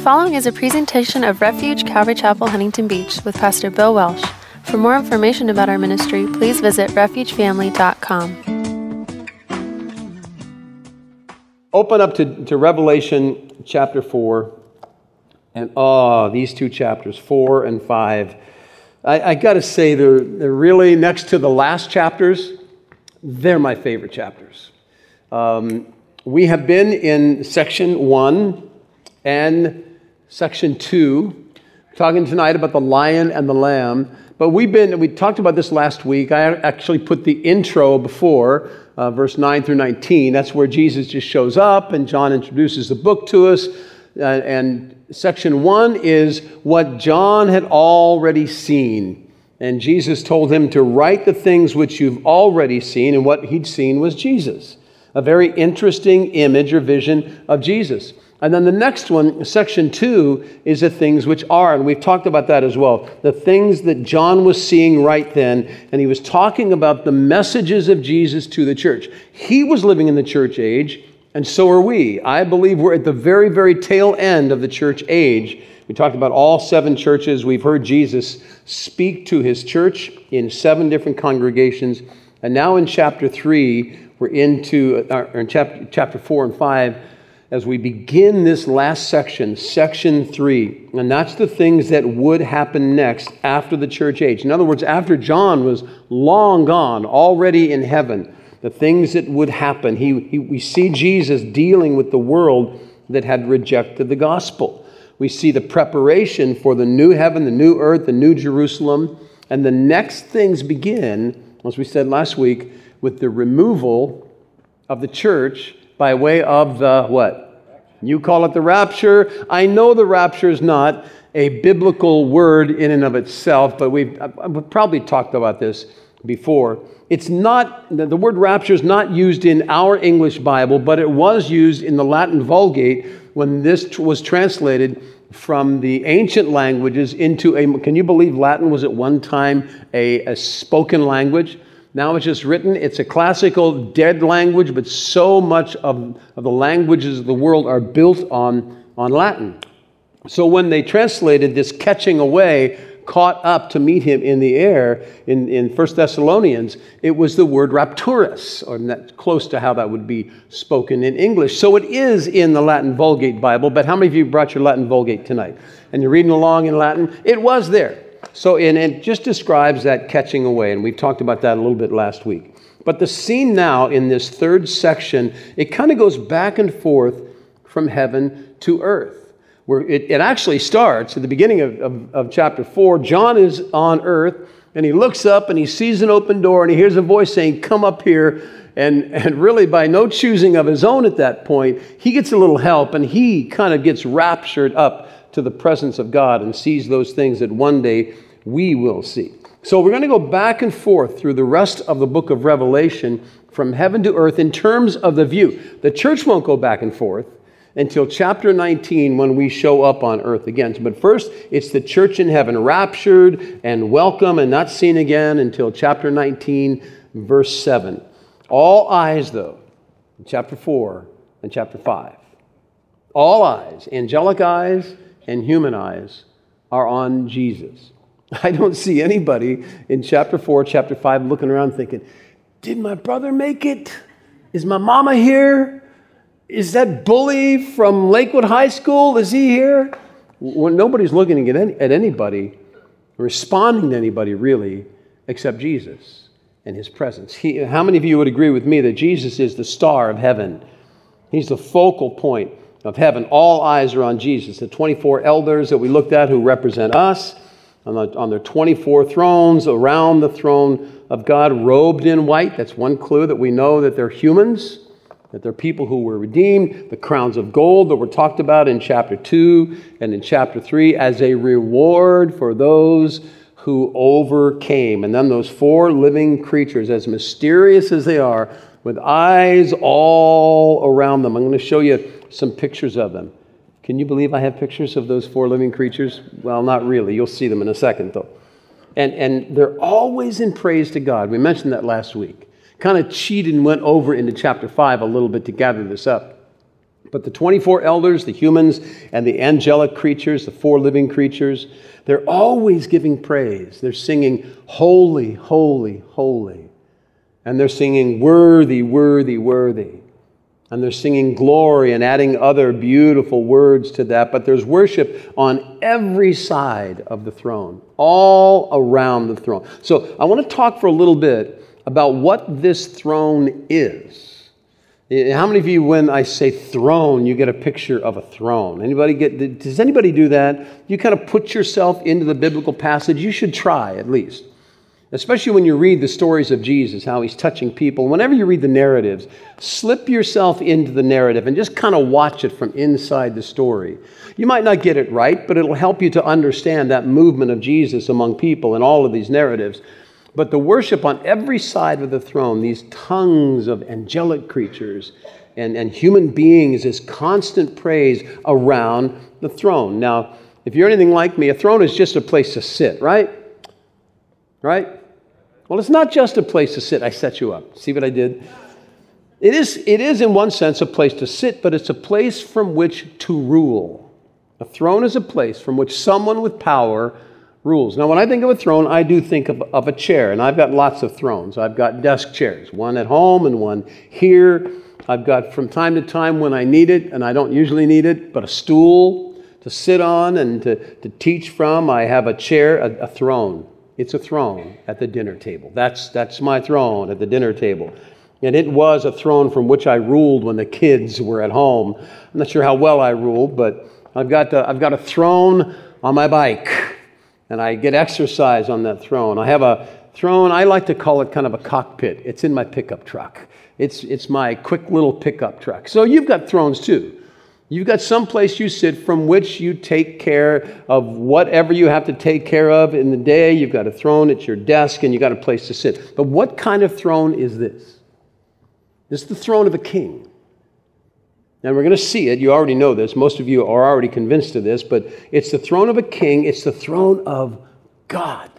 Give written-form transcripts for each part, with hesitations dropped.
following is a presentation of Refuge Calvary Chapel, Huntington Beach with Pastor Bill Welsh. For more information about our ministry, please visit refugefamily.com. Open up to Revelation chapter 4. And these two chapters, 4 and 5. I got to say, they're really, next to the last chapters, they're my favorite chapters. We have been in section 1 and section 2, talking tonight about the lion and the lamb. But we talked about this last week. I actually put the intro before, verse 9 through 19. That's where Jesus just shows up and John introduces the book to us. And section 1 is what John had already seen. And Jesus told him to write the things which you've already seen, and what he'd seen was Jesus. A very interesting image or vision of Jesus. And then the next one, section 2, is the things which are. And we've talked about that as well. The things that John was seeing right then. And he was talking about the messages of Jesus to the church. He was living in the church age, and so are we. I believe we're at the very, very tail end of the church age. We talked about all 7 churches. We've heard Jesus speak to his church in 7 different congregations. And now in chapter 3, we're into chapter 4 and 5, as we begin this last section, section 3. And that's the things that would happen next after the church age. In other words, after John was long gone, already in heaven, the things that would happen. We see Jesus dealing with the world that had rejected the gospel. We see the preparation for the new heaven, the new earth, the new Jerusalem. And the next things begin, as we said last week, with the removal of the church by way of the what? You call it the rapture. I know the rapture is not a biblical word in and of itself, but we've probably talked about this before. It's not, the word rapture is not used in our English Bible, but it was used in the Latin Vulgate when this was translated from the ancient languages into can you believe Latin was at one time a spoken language? Now it's just written. It's a classical dead language, but so much of the languages of the world are built on Latin. So when they translated this catching away, caught up to meet him in the air in 1 Thessalonians, it was the word rapturus, or close to how that would be spoken in English. So it is in the Latin Vulgate Bible, but how many of you brought your Latin Vulgate tonight? And you're reading along in Latin? It was there. So it just describes that catching away, and we talked about that a little bit last week. But the scene now in this third section, it kind of goes back and forth from heaven to earth, where it actually starts at the beginning of chapter 4. John is on earth, and he looks up, and he sees an open door, and he hears a voice saying, "Come up here." And really, by no choosing of his own at that point, he gets a little help, and he kind of gets raptured up to the presence of God and sees those things that one day we will see. So we're going to go back and forth through the rest of the book of Revelation from heaven to earth in terms of the view. The church won't go back and forth until chapter 19 when we show up on earth again. But first, it's the church in heaven, raptured and welcome and not seen again until chapter 19, verse 7. All eyes, though, in chapter 4 and chapter 5, all eyes, angelic eyes and human eyes, are on Jesus. I don't see anybody in chapter 4, chapter 5 looking around thinking, did my brother make it? Is my mama here? Is that bully from Lakewood High School? Is he here? Well, nobody's looking at anybody, responding to anybody really, except Jesus and his presence. How many of you would agree with me that Jesus is the star of heaven? He's the focal point of heaven. All eyes are on Jesus. The 24 elders that we looked at who represent us on their 24 thrones around the throne of God, robed in white. That's one clue that we know that they're humans, that they're people who were redeemed. The crowns of gold that were talked about in chapter 2 and in chapter 3 as a reward for those who overcame. And then those 4 living creatures, as mysterious as they are, with eyes all around them. I'm going to show you some pictures of them. Can you believe I have pictures of those 4 living creatures? Well, not really. You'll see them in a second, though. And they're always in praise to God. We mentioned that last week. Kind of cheated and went over into chapter 5 a little bit to gather this up. But the 24 elders, the humans and the angelic creatures, the 4 living creatures, they're always giving praise. They're singing, holy, holy, holy. And they're singing, worthy, worthy, worthy. And they're singing glory and adding other beautiful words to that. But there's worship on every side of the throne, all around the throne. So I want to talk for a little bit about what this throne is. How many of you, when I say throne, you get a picture of a throne? Does anybody do that? You kind of put yourself into the biblical passage. You should try, at least. Especially when you read the stories of Jesus, how he's touching people. Whenever you read the narratives, slip yourself into the narrative and just kind of watch it from inside the story. You might not get it right, but it'll help you to understand that movement of Jesus among people in all of these narratives. But the worship on every side of the throne, these tongues of angelic creatures and human beings, is constant praise around the throne. Now, if you're anything like me, a throne is just a place to sit, right? Right? Well, it's not just a place to sit. I set you up. See what I did? It is in one sense a place to sit, but it's a place from which to rule. A throne is a place from which someone with power rules. Now, when I think of a throne, I do think of a chair, and I've got lots of thrones. I've got desk chairs, one at home and one here. I've got, from time to time when I need it, and I don't usually need it, but a stool to sit on and to teach from. I have a chair, a throne. It's a throne at the dinner table. That's my throne at the dinner table. And it was a throne from which I ruled when the kids were at home. I'm not sure how well I ruled, but I've got a throne on my bike. And I get exercise on that throne. I have a throne, I like to call it kind of a cockpit. It's in my pickup truck. It's my quick little pickup truck. So you've got thrones too. You've got some place you sit from which you take care of whatever you have to take care of in the day. You've got a throne at your desk and you've got a place to sit. But what kind of throne is this? This is the throne of a king. And we're going to see it. You already know this. Most of you are already convinced of this. But it's the throne of a king. It's the throne of God.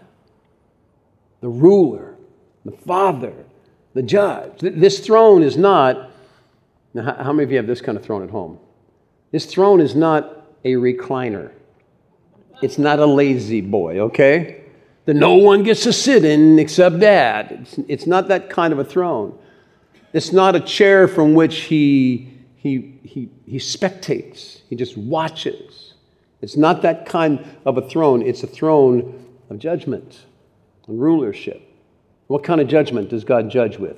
The ruler, the father, the judge. This throne is not... Now, how many of you have this kind of throne at home? This throne is not a recliner. It's not a lazy boy, okay? That no one gets to sit in except Dad. It's not that kind of a throne. It's not a chair from which he spectates. He just watches. It's not that kind of a throne. It's a throne of judgment and rulership. What kind of judgment does God judge with?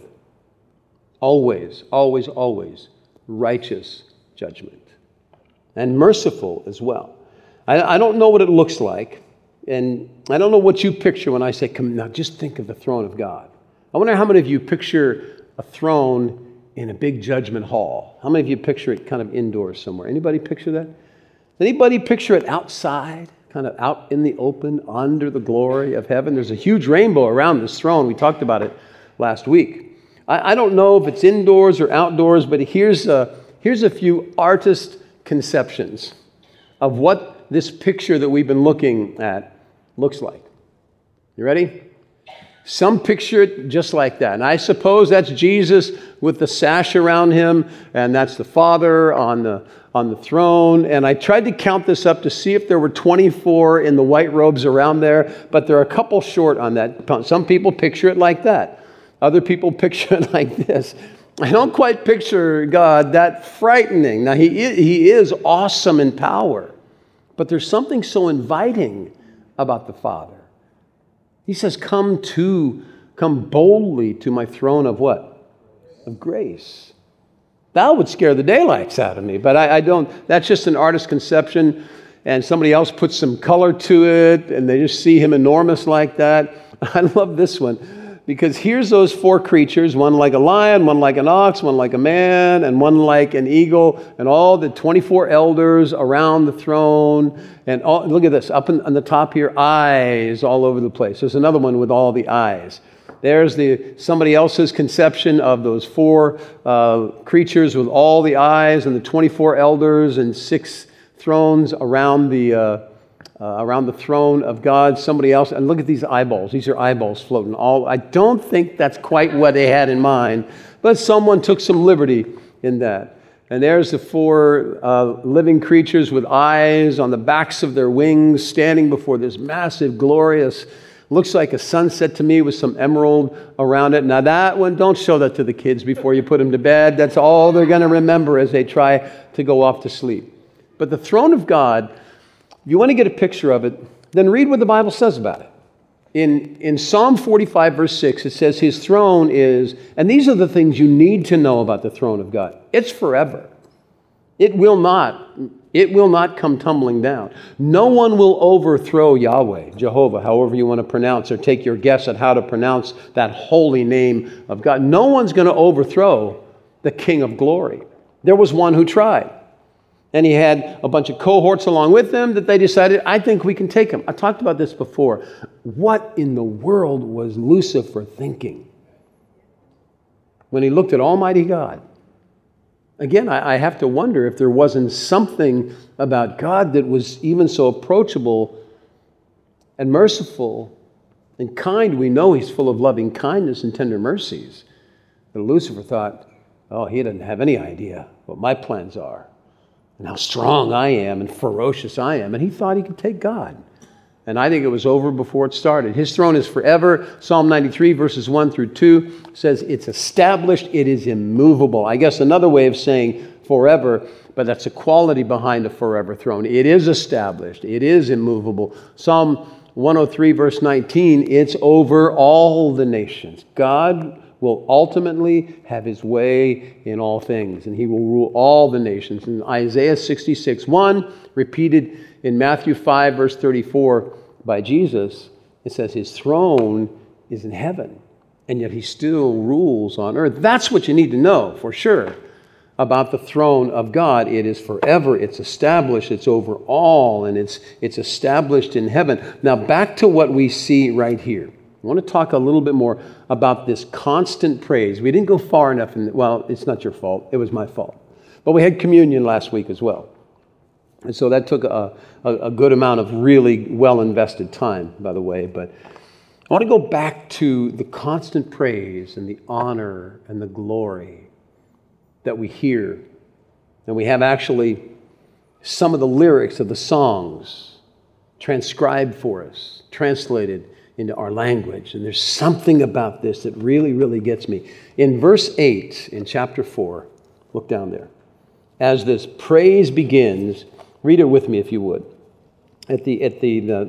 Always, always, always righteous judgment. And merciful as well. I don't know what it looks like. And I don't know what you picture when I say, come now, just think of the throne of God. I wonder how many of you picture a throne in a big judgment hall. How many of you picture it kind of indoors somewhere? Anybody picture that? Anybody picture it outside, kind of out in the open, under the glory of heaven? There's a huge rainbow around this throne. We talked about it last week. I don't know if it's indoors or outdoors, but here's a few artist conceptions of what this picture that we've been looking at looks like. You ready? Some picture it just like that. And I suppose that's Jesus with the sash around him, and that's the Father on the throne. And I tried to count this up to see if there were 24 in the white robes around there, but there are a couple short on that. Some people picture it like that. Other people picture it like this. I don't quite picture God that frightening. Now, he is awesome in power, but there's something so inviting about the Father. He says, come boldly to my throne of what? Of grace. That would scare the daylights out of me, but I don't. That's just an artist's conception, and somebody else puts some color to it, and they just see him enormous like that. I love this one, because here's those 4 creatures, one like a lion, one like an ox, one like a man, and one like an eagle, and all the 24 elders around the throne. And look at this, up on the top here, eyes all over the place. There's another one with all the eyes. There's somebody else's conception of those 4 creatures with all the eyes, and the 24 elders and 6 thrones around the throne of God. Somebody else, and look at these eyeballs. These are eyeballs floating. I don't think that's quite what they had in mind, but someone took some liberty in that. And there's the four living creatures with eyes on the backs of their wings, standing before this massive, glorious, looks like a sunset to me with some emerald around it. Now that one, don't show that to the kids before you put them to bed. That's all they're going to remember as they try to go off to sleep. But the throne of God, if you want to get a picture of it, then read what the Bible says about it. In Psalm 45, verse 6, it says his throne is, and these are the things you need to know about the throne of God. It's forever. It will not come tumbling down. No one will overthrow Yahweh, Jehovah, however you want to pronounce or take your guess at how to pronounce that holy name of God. No one's going to overthrow the King of glory. There was one who tried. And he had a bunch of cohorts along with him that they decided, I think we can take him. I talked about this before. What in the world was Lucifer thinking when he looked at Almighty God? Again, I have to wonder if there wasn't something about God that was even so approachable and merciful and kind. We know he's full of loving kindness and tender mercies. But Lucifer thought, oh, he doesn't have any idea what my plans are, and how strong I am and ferocious I am. And he thought he could take God. And I think it was over before it started. His throne is forever. Psalm 93, verses 1 through 2 says it's established, it is immovable. I guess another way of saying forever, but that's a quality behind a forever throne. It is established, it is immovable. Psalm 103, verse 19, it's over all the nations. God will ultimately have his way in all things, and he will rule all the nations. In Isaiah 66, 1, repeated in Matthew 5, verse 34 by Jesus, it says his throne is in heaven, and yet he still rules on earth. That's what you need to know for sure about the throne of God. It is forever, it's established, it's over all, and it's established in heaven. Now back to what we see right here. I want to talk a little bit more about this constant praise. We didn't go far enough. Well, it's not your fault. It was my fault. But we had communion last week as well. And so that took a good amount of really well-invested time, by the way. But I want to go back to the constant praise and the honor and the glory that we hear. And we have actually some of the lyrics of the songs transcribed for us, translated into our language. And there's something about this that really, really gets me. In verse 8 in chapter 4, look down there. As this praise begins, read it with me if you would. At the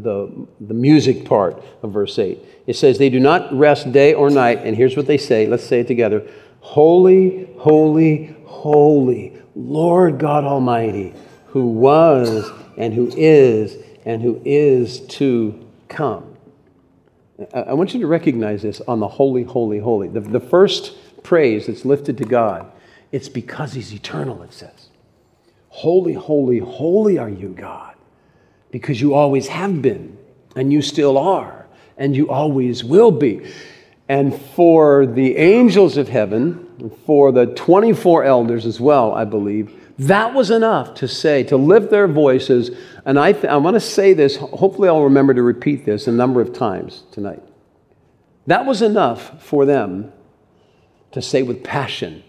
music part of verse 8, it says, they do not rest day or night. And here's what they say. Let's say it together. Holy, holy, holy, Lord God Almighty, who was and who is to come. I want you to recognize this on the holy, holy, holy. The first praise that's lifted to God, it's because he's eternal, it says. Holy, holy, holy are you, God, because you always have been, and you still are, and you always will be. And for the angels of heaven, for the 24 elders as well, I believe, that was enough to say, to lift their voices. And I want to say this, hopefully I'll remember to repeat this a number of times tonight. That was enough for them to say with passion,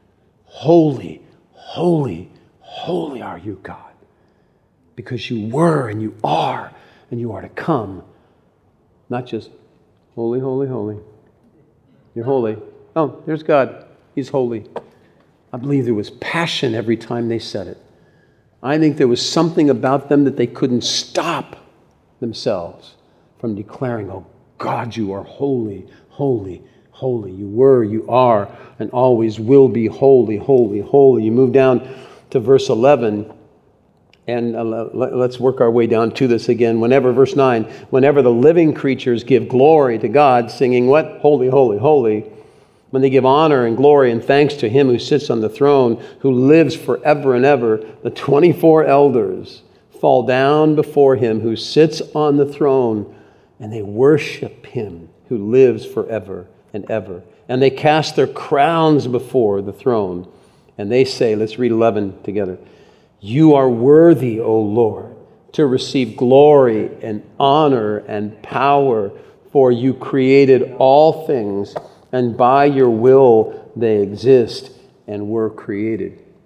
holy, holy, holy are you, God, because you were and you are to come. Not just holy, holy, holy. You're holy. Oh, there's God. He's holy. I believe there was passion every time they said it. I think there was something about them that they couldn't stop themselves from declaring, oh God, you are holy, holy, holy. You were, you are, and always will be holy, holy, holy. You move down to verse 11, and let's work our way down to this again. Verse 9, whenever the living creatures give glory to God, singing what? Holy, holy, holy. When they give honor and glory and thanks to him who sits on the throne, who lives forever and ever, the 24 elders fall down before him who sits on the throne, and they worship him who lives forever and ever. And they cast their crowns before the throne, and they say, let's read 11 together, you are worthy, O Lord, to receive glory and honor and power, for you created all things, and by your will they exist and were created.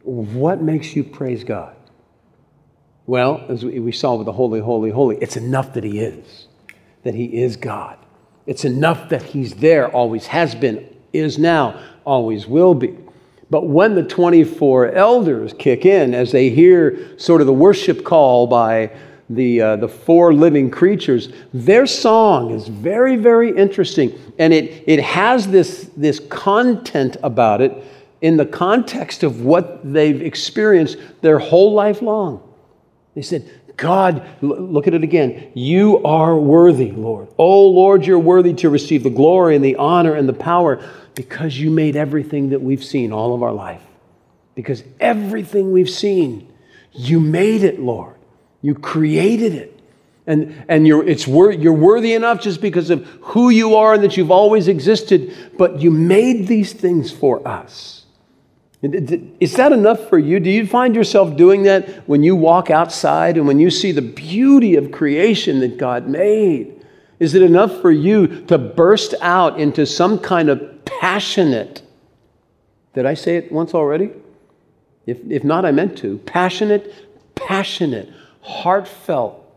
What makes you praise God? Well, as we saw with the holy, holy, holy, it's enough that He is God. It's enough that He's there, always has been, is now, always will be. But when the 24 elders kick in, as they hear sort of the worship call by the four living creatures, their song is very, very interesting. And it has this content about it in the context of what they've experienced their whole life long. They said, God, look at it again. You are worthy, Lord. Oh, Lord, you're worthy to receive the glory and the honor and the power because you made everything that we've seen all of our life. Because everything we've seen, you made it, Lord. You created it. And you're worthy enough just because of who you are and that you've always existed, but you made these things for us. Is that enough for you? Do you find yourself doing that when you walk outside and when you see the beauty of creation that God made? Is it enough for you to burst out into some kind of passionate, did I say it once already? If not, I meant to. Passionate, heartfelt,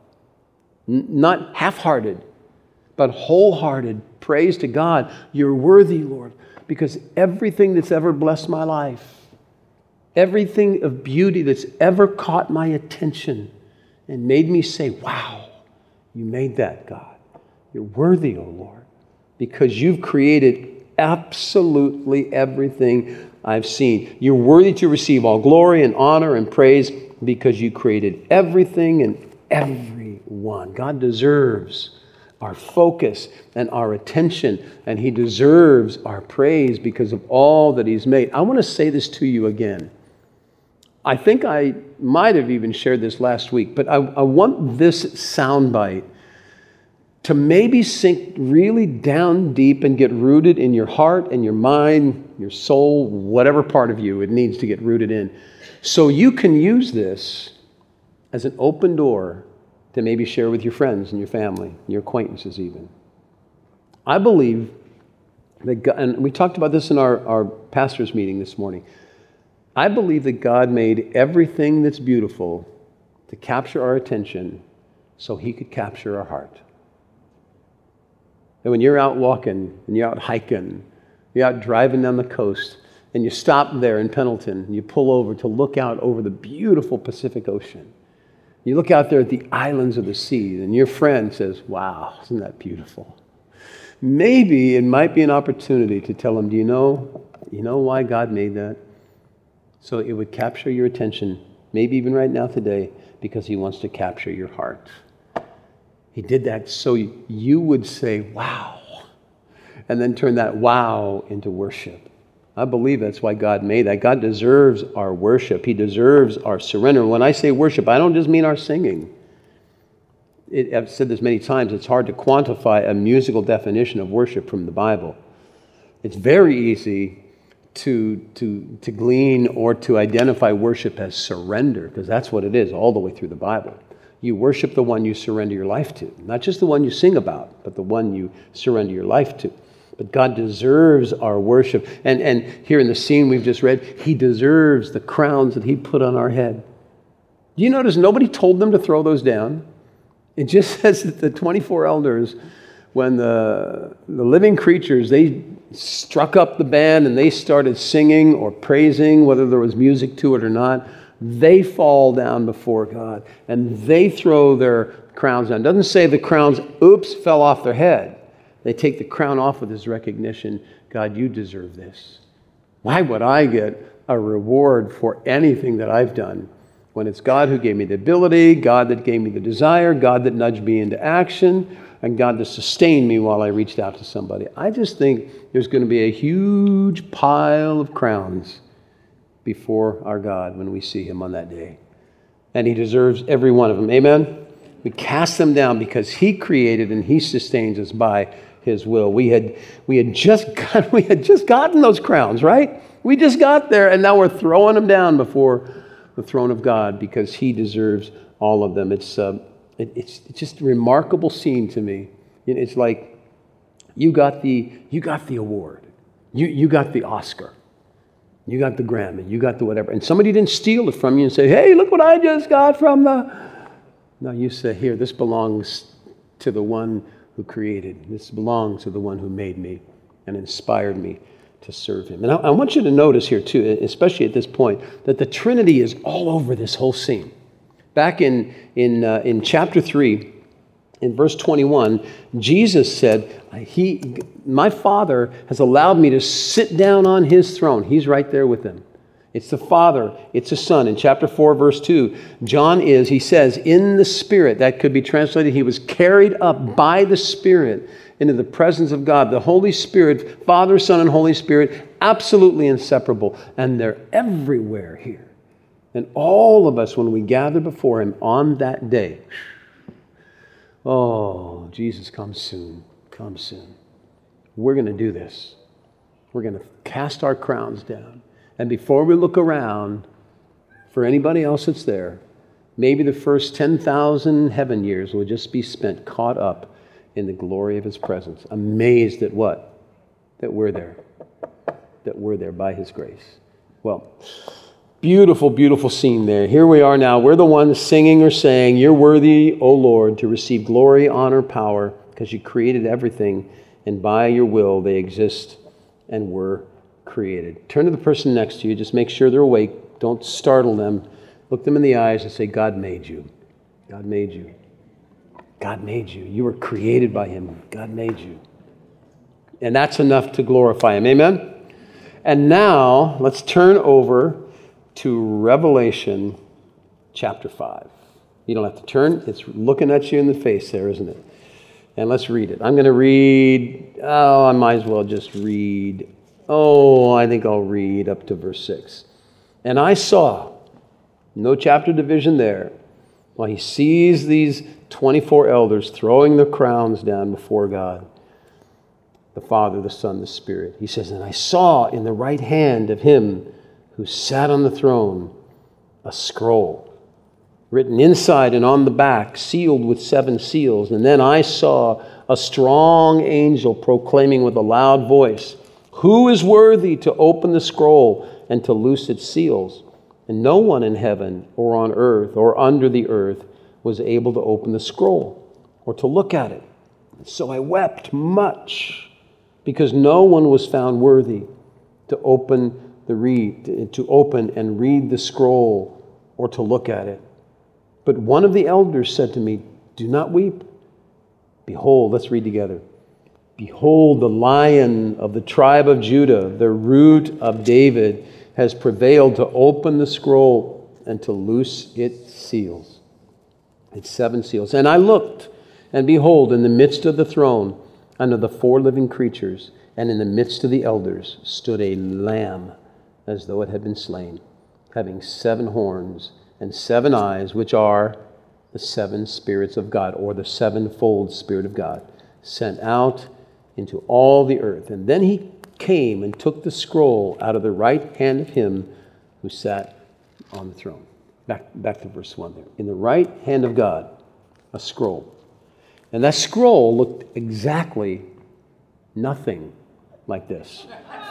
not half-hearted, but wholehearted praise to God. You're worthy, Lord, because everything that's ever blessed my life, everything of beauty that's ever caught my attention and made me say, wow, you made that, God. You're worthy, O Lord, because you've created absolutely everything I've seen. You're worthy to receive all glory and honor and praise because you created everything and everyone. God deserves our focus and our attention, and He deserves our praise because of all that He's made. I want to say this to you again. I think I might have even shared this last week, but I want this soundbite to maybe sink really down deep and get rooted in your heart and your mind, your soul, whatever part of you it needs to get rooted in. So you can use this as an open door to maybe share with your friends and your family, your acquaintances even. I believe that God, and we talked about this in our pastor's meeting this morning, I believe that God made everything that's beautiful to capture our attention so He could capture our heart. And when you're out walking and you're out hiking, you're out driving down the coast, and you stop there in Pendleton and you pull over to look out over the beautiful Pacific Ocean. You look out there at the islands of the sea, and your friend says, wow, isn't that beautiful? Maybe it might be an opportunity to tell them, do you know why God made that? So it would capture your attention, maybe even right now today, because He wants to capture your heart. He did that so you would say, wow, and then turn that wow into worship. I believe that's why God made that. God deserves our worship. He deserves our surrender. When I say worship, I don't just mean our singing. I've said this many times, it's hard to quantify a musical definition of worship from the Bible. It's very easy to glean or to identify worship as surrender, because that's what it is all the way through the Bible. You worship the one you surrender your life to, not just the one you sing about, but the one you surrender your life to. But God deserves our worship. And here in the scene we've just read, He deserves the crowns that He put on our head. Do you notice nobody told them to throw those down? It just says that the 24 elders, when the living creatures, they struck up the band and they started singing or praising, whether there was music to it or not, they fall down before God and they throw their crowns down. It doesn't say the crowns, fell off their head. They take the crown off with this recognition, God, you deserve this. Why would I get a reward for anything that I've done when it's God who gave me the ability, God that gave me the desire, God that nudged me into action, and God that sustained me while I reached out to somebody? I just think there's going to be a huge pile of crowns before our God when we see Him on that day. And He deserves every one of them. Amen? We cast them down because He created and He sustains us by His will. We had just gotten those crowns, right? We just got there, and now we're throwing them down before the throne of God because He deserves all of them. It's just a remarkable scene to me. It's like you got the award, you got the Oscar. You got the Grammy, you got the whatever. And somebody didn't steal it from you and say, hey, look what I just got from the... No, you say, here, this belongs to the one who created. This belongs to the one who made me and inspired me to serve him. And I want you to notice here too, especially at this point, that the Trinity is all over this whole scene. Back in chapter 3, in verse 21, Jesus said, my Father has allowed me to sit down on his throne. He's right there with him. It's the Father, it's the Son. In chapter 4, verse 2, he says, in the Spirit, that could be translated, he was carried up by the Spirit into the presence of God. The Holy Spirit, Father, Son, and Holy Spirit, absolutely inseparable. And they're everywhere here. And all of us, when we gather before him on that day, oh, Jesus, come soon, come soon. We're going to do this. We're going to cast our crowns down. And before we look around for anybody else that's there, maybe the first 10,000 heaven years will just be spent caught up in the glory of his presence. Amazed at what? That we're there. That we're there by his grace. Well, beautiful, beautiful scene there. Here we are now. We're the ones singing or saying, you're worthy, O Lord, to receive glory, honor, power, because you created everything, and by your will they exist and were created. Turn to the person next to you. Just make sure they're awake. Don't startle them. Look them in the eyes and say, God made you. God made you. God made you. You were created by him. God made you. And that's enough to glorify him. Amen? And now, let's turn over to Revelation chapter 5. You don't have to turn. It's looking at you in the face there, isn't it? And let's read it. I'm going to read, I might as well just read. I think I'll read up to verse 6. And I saw, no chapter division there, while he sees these 24 elders throwing their crowns down before God, the Father, the Son, the Spirit. He says, and I saw in the right hand of him who sat on the throne a scroll, written inside and on the back, sealed with 7 seals. And then I saw a strong angel proclaiming with a loud voice, who is worthy to open the scroll and to loose its seals? And no one in heaven or on earth or under the earth was able to open the scroll or to look at it. So I wept much because no one was found worthy to open and read the scroll or to look at it. But one of the elders said to me, do not weep. Behold, let's read together. Behold, the Lion of the tribe of Judah, the Root of David, has prevailed to open the scroll and to loose its seals. Its 7 seals. And I looked, and behold, in the midst of the throne, under the 4 living creatures, and in the midst of the elders, stood a lamb, as though it had been slain, having 7 horns and 7 eyes, which are the 7 spirits of God, or the 7-fold Spirit of God, sent out into all the earth. And then he came and took the scroll out of the right hand of him who sat on the throne. Back to verse 1 there. In the right hand of God, a scroll. And that scroll looked exactly nothing like this.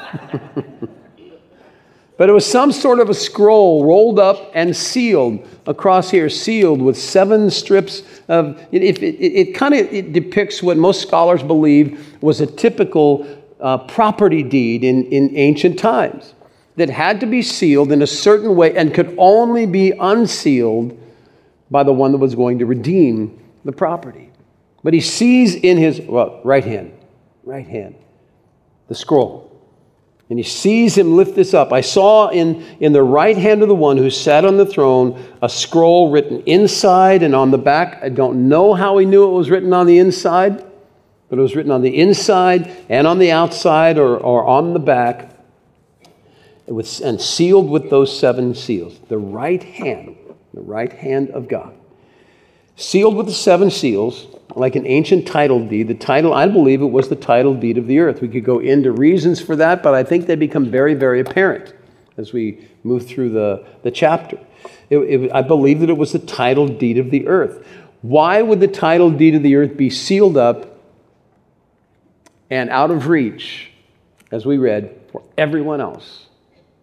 But it was some sort of a scroll rolled up and sealed across here, sealed with 7 strips of... It depicts what most scholars believe was a typical property deed in ancient times that had to be sealed in a certain way and could only be unsealed by the one that was going to redeem the property. But he sees in his right hand, the scroll. And he sees him lift this up. I saw in the right hand of the one who sat on the throne a scroll written inside and on the back. I don't know how he knew it was written on the inside, but it was written on the inside and on the outside or on the back. And sealed with those 7 seals. The right hand of God. Sealed with the 7 seals, like an ancient title deed. The title, I believe it was the title deed of the earth. We could go into reasons for that, but I think they become very, very apparent as we move through the chapter. I believe that it was the title deed of the earth. Why would the title deed of the earth be sealed up and out of reach, as we read, for everyone else?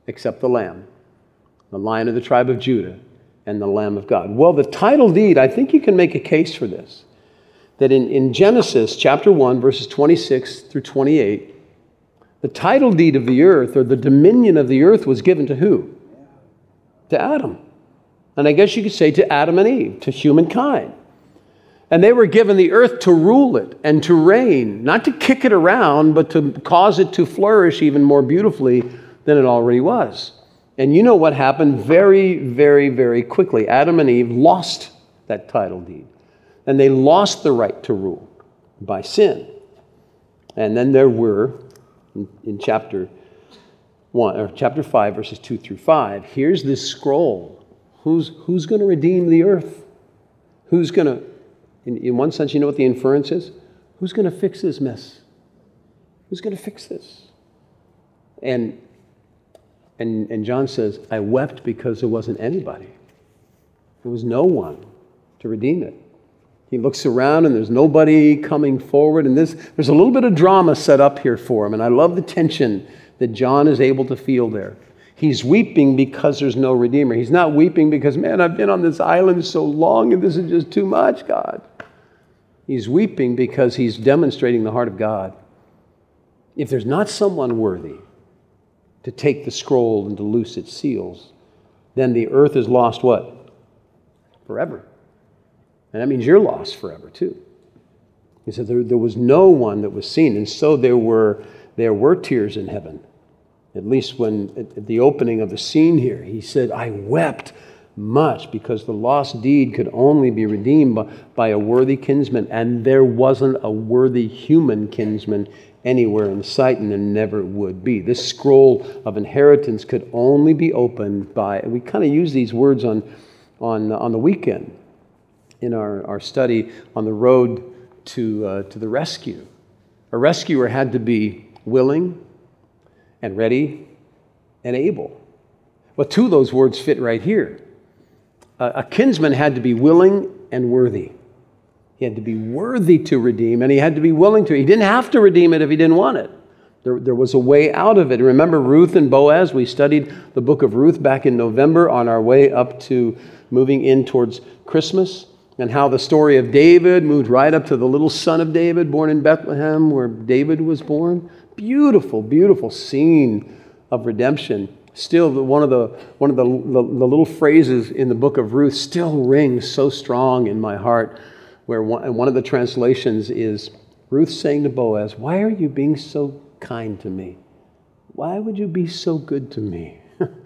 except the Lamb, the Lion of the tribe of Judah, and the Lamb of God. Well, the title deed, I think you can make a case for this, that in Genesis chapter 1, verses 26 through 28, the title deed of the earth, or the dominion of the earth, was given to who? To Adam. And I guess you could say to Adam and Eve, to humankind. And they were given the earth to rule it and to reign, not to kick it around, but to cause it to flourish even more beautifully than it already was. And you know what happened very, very, very quickly. Adam and Eve lost that title deed. And they lost the right to rule by sin. And then there were, in chapter 1, or chapter 5, verses 2 through 5, here's this scroll. Who's going to redeem the earth? Who's going to, in one sense, you know what the inference is? Who's going to fix this mess? Who's going to fix this? And John says, I wept because there wasn't anybody. There was no one to redeem it. He looks around and there's nobody coming forward. And there's a little bit of drama set up here for him. And I love the tension that John is able to feel there. He's weeping because there's no Redeemer. He's not weeping because, man, I've been on this island so long and this is just too much, God. He's weeping because he's demonstrating the heart of God. If there's not someone worthy to take the scroll and to loose its seals, then the earth is lost what? Forever. And that means you're lost forever too. He said there was no one that was seen, and so there were tears in heaven. At least when, at the opening of the scene here, he said, I wept much because the lost deed could only be redeemed by a worthy kinsman, and there wasn't a worthy human kinsman anywhere in sight, and there never would be. This scroll of inheritance could only be opened by, and we kind of use these words on the weekend in our study on the road to the rescue. A rescuer had to be willing and ready and able. Well, two of those words fit right here. A kinsman had to be willing and worthy. He had to be worthy to redeem, and he had to be willing to. He didn't have to redeem it if he didn't want it. There was a way out of it. Remember Ruth and Boaz? We studied the book of Ruth back in November on our way up to moving in towards Christmas, and how the story of David moved right up to the little son of David born in Bethlehem where David was born. Beautiful, beautiful scene of redemption. Still, one of the little phrases in the book of Ruth still rings so strong in my heart, where one of the translations is Ruth saying to Boaz, why are you being so kind to me? Why would you be so good to me?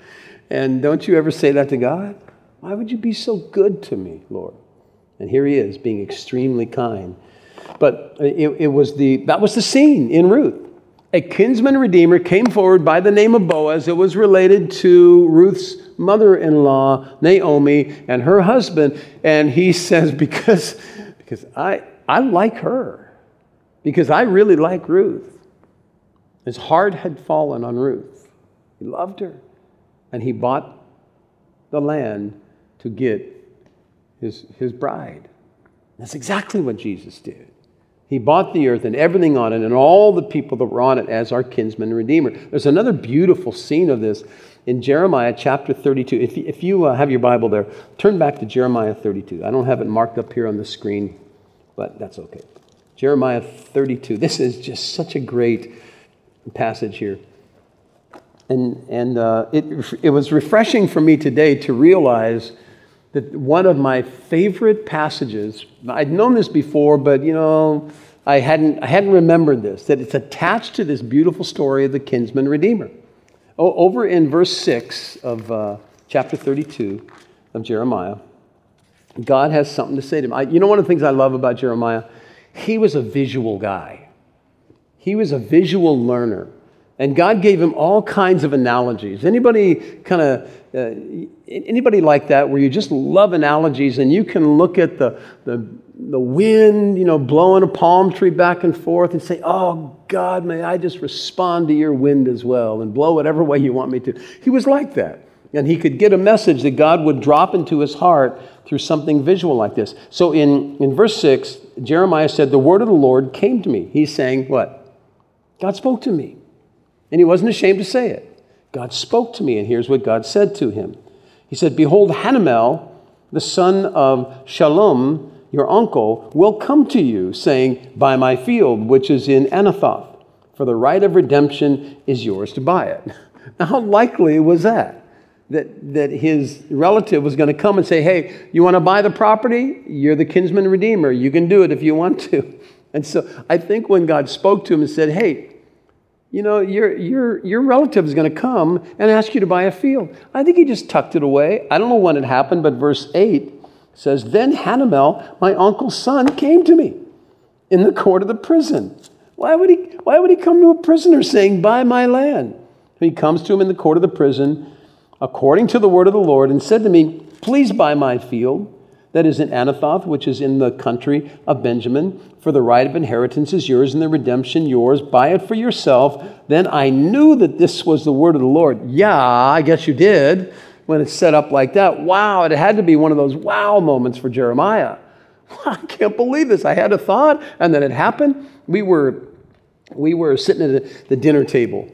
And don't you ever say that to God? Why would you be so good to me, Lord? And here he is, being extremely kind. But that was the scene in Ruth. A kinsman redeemer came forward by the name of Boaz. It was related to Ruth's mother-in-law, Naomi, and her husband. And he says, because I like her, because I really like Ruth. His heart had fallen on Ruth. He loved her. And he bought the land to get his bride. That's exactly what Jesus did. He bought the earth and everything on it and all the people that were on it as our kinsman redeemer. There's another beautiful scene of this in Jeremiah chapter 32. If you have your Bible there, turn back to Jeremiah 32. I don't have it marked up here on the screen, but that's okay. Jeremiah 32. This is just such a great passage here. And it was refreshing for me today to realize that one of my favorite passages, I'd known this before, but I hadn't remembered this, that it's attached to this beautiful story of the kinsman redeemer. Over in verse 6 of chapter 32 of Jeremiah, God has something to say to him. One of the things I love about Jeremiah, he was a visual guy. He was a visual learner. And God gave him all kinds of analogies. Anybody like that, where you just love analogies and you can look at the wind, blowing a palm tree back and forth and say, oh, God, may I just respond to your wind as well and blow whatever way you want me to. He was like that. And he could get a message that God would drop into his heart through something visual like this. So in verse 6, Jeremiah said, the word of the Lord came to me. He's saying what? God spoke to me. And he wasn't ashamed to say it. God spoke to me, and here's what God said to him. He said, behold, Hanamel, the son of Shalom, your uncle, will come to you, saying, buy my field, which is in Anathoth, for the right of redemption is yours to buy it. Now, how likely was that? That his relative was going to come and say, hey, you want to buy the property? You're the kinsman redeemer. You can do it if you want to. And so I think when God spoke to him and said, hey, you know, your relative is going to come and ask you to buy a field, I think he just tucked it away. I don't know when it happened, but verse 8 says, then Hanamel, my uncle's son, came to me in the court of the prison. Why would he come to a prisoner saying, buy my land? He comes to him in the court of the prison, according to the word of the Lord, and said to me, please buy my field that is in Anathoth, which is in the country of Benjamin, for the right of inheritance is yours and the redemption yours. Buy it for yourself. Then I knew that this was the word of the Lord. Yeah, I guess you did when it's set up like that. Wow, it had to be one of those wow moments for Jeremiah. I can't believe this. I had a thought, and then it happened. We were sitting at the dinner table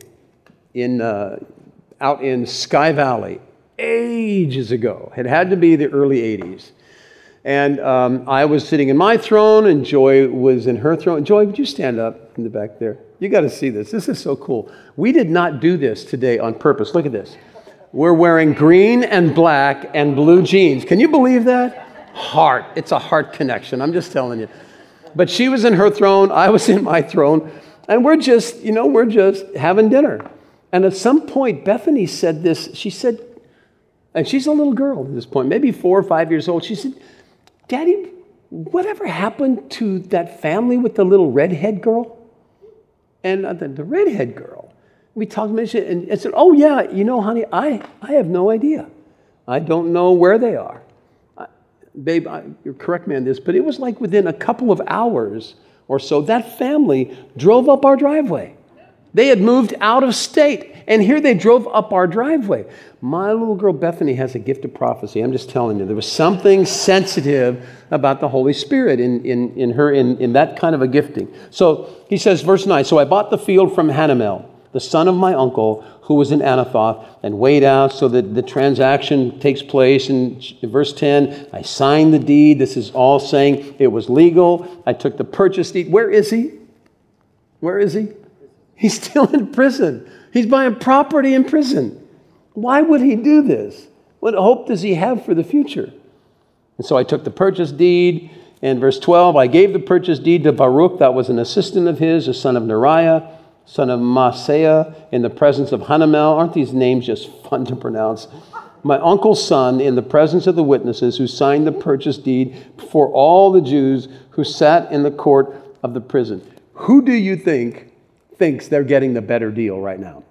out in Sky Valley ages ago. It had to be the early 80s. And I was sitting in my throne, and Joy was in her throne. Joy, would you stand up in the back there? You got to see this. This is so cool. We did not do this today on purpose. Look at this. We're wearing green and black and blue jeans. Can you believe that? Heart. It's a heart connection. I'm just telling you. But she was in her throne. I was in my throne. And we're just having dinner. And at some point, Bethany said this. She said, and she's a little girl at this point, maybe 4 or 5 years old. She said, Daddy, whatever happened to that family with the little redhead girl? And the redhead girl. We talked about it and said, oh yeah, you know, honey, I have no idea. I don't know where they are. Babe, you're correct me on this, but it was like within a couple of hours or so, that family drove up our driveway. They had moved out of state, and here they drove up our driveway. My little girl Bethany has a gift of prophecy. I'm just telling you, there was something sensitive about the Holy Spirit in her, in that kind of a gifting. So he says, verse 9, so I bought the field from Hanamel, the son of my uncle, who was in Anathoth, and weighed out so that the transaction takes place. In verse 10, I signed the deed. This is all saying it was legal. I took the purchase deed. Where is he? Where is he? He's still in prison. He's buying property in prison. Why would he do this? What hope does he have for the future? And so I took the purchase deed. In verse 12, I gave the purchase deed to Baruch, that was an assistant of his, the son of Neriah, son of Maaseiah, in the presence of Hanamel. Aren't these names just fun to pronounce? My uncle's son, in the presence of the witnesses who signed the purchase deed for all the Jews who sat in the court of the prison. Who do you think thinks they're getting the better deal right now?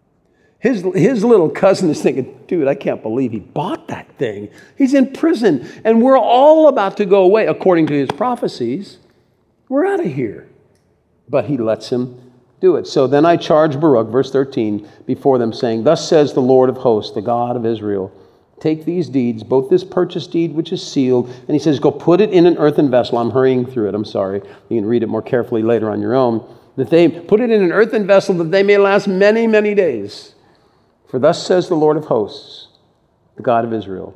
His little cousin is thinking, dude, I can't believe he bought that thing. He's in prison, and we're all about to go away. According to his prophecies, we're out of here. But he lets him do it. So then I charged Baruch, verse 13, before them, saying, thus says the Lord of hosts, the God of Israel, take these deeds, both this purchase deed which is sealed, and he says, go put it in an earthen vessel. I'm hurrying through it. I'm sorry. You can read it more carefully later on your own. That they put it in an earthen vessel that they may last many, many days. For thus says the Lord of hosts, the God of Israel.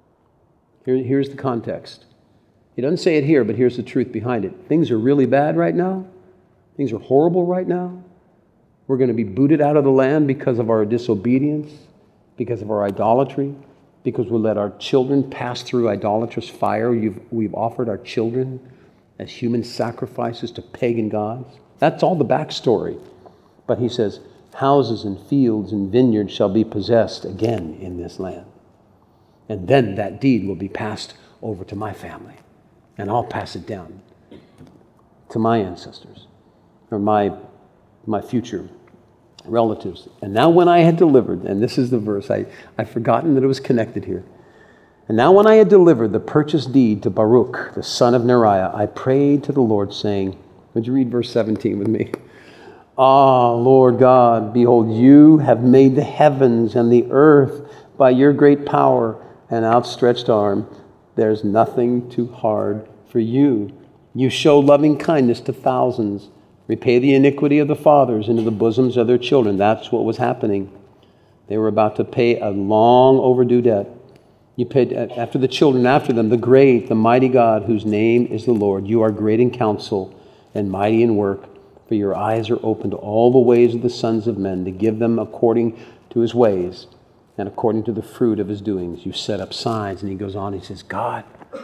Here's the context. He doesn't say it here, but here's the truth behind it. Things are really bad right now. Things are horrible right now. We're going to be booted out of the land because of our disobedience, because of our idolatry, because we let our children pass through idolatrous fire. We've offered our children as human sacrifices to pagan gods. That's all the backstory. But he says, houses and fields and vineyards shall be possessed again in this land. And then that deed will be passed over to my family. And I'll pass it down to my ancestors or my future relatives. And now when I had delivered, and this is the verse, I've forgotten that it was connected here. And now when I had delivered the purchase deed to Baruch, the son of Neriah, I prayed to the Lord, saying, would you read verse 17 with me? Ah, Lord God, behold, you have made the heavens and the earth by your great power and outstretched arm. There's nothing too hard for you. You show loving kindness to thousands. Repay the iniquity of the fathers into the bosoms of their children. That's what was happening. They were about to pay a long overdue debt. You paid after the children after them, the great, the mighty God, whose name is the Lord. You are great in counsel and mighty in work, for your eyes are open to all the ways of the sons of men, to give them according to his ways and according to the fruit of his doings. You set up signs. And he goes on, he says, God,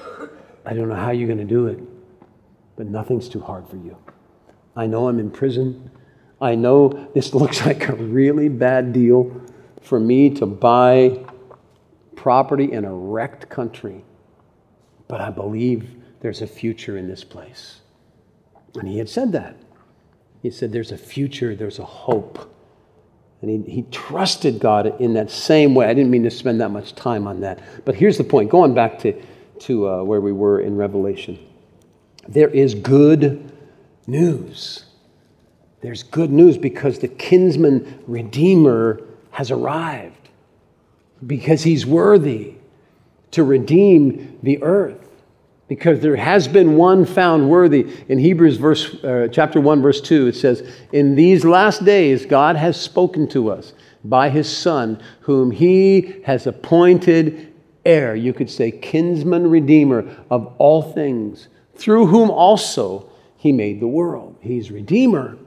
I don't know how you're going to do it, but nothing's too hard for you. I know I'm in prison. I know this looks like a really bad deal for me to buy property in a wrecked country, but I believe there's a future in this place. And he had said that. He said there's a future, there's a hope. And he trusted God in that same way. I didn't mean to spend that much time on that. But here's the point, going back to where we were in Revelation. There is good news. There's good news because the kinsman redeemer has arrived. Because he's worthy to redeem the earth. Because there has been one found worthy. In Hebrews chapter 1, verse 2, it says, in these last days, God has spoken to us by his Son, whom he has appointed heir. You could say kinsman redeemer of all things, through whom also he made the world. He's redeemer,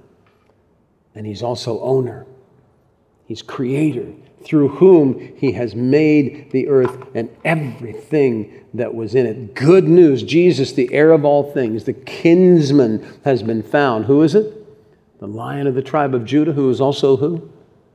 and he's also owner. He's creator, through whom he has made the earth and everything that was in it. Good news, Jesus, the heir of all things, the kinsman has been found. Who is it? The Lion of the tribe of Judah, who is also who?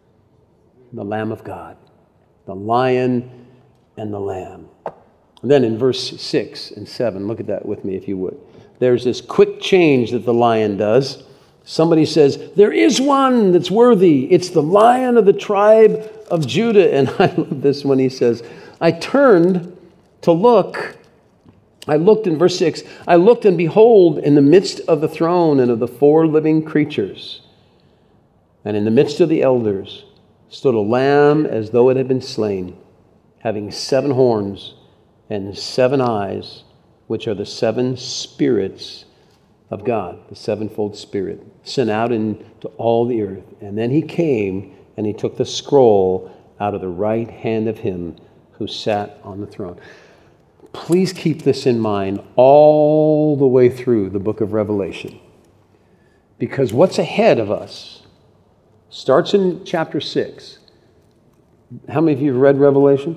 The Lamb of God. The Lion and the Lamb. And then in verse 6 and 7, look at that with me if you would. There's this quick change that the lion does. Somebody says, there is one that's worthy. It's the Lion of the tribe of Judah. And I love this when he says, I turned to look. I looked in verse 6. I looked and behold, in the midst of the throne and of the four living creatures, and in the midst of the elders, stood a lamb as though it had been slain, having 7 horns and 7 eyes, which are the 7 spirits of God, the sevenfold Spirit, sent out into all the earth. And then he came and he took the scroll out of the right hand of him who sat on the throne. Please keep this in mind all the way through the book of Revelation. Because what's ahead of us starts in chapter 6. How many of you have read Revelation?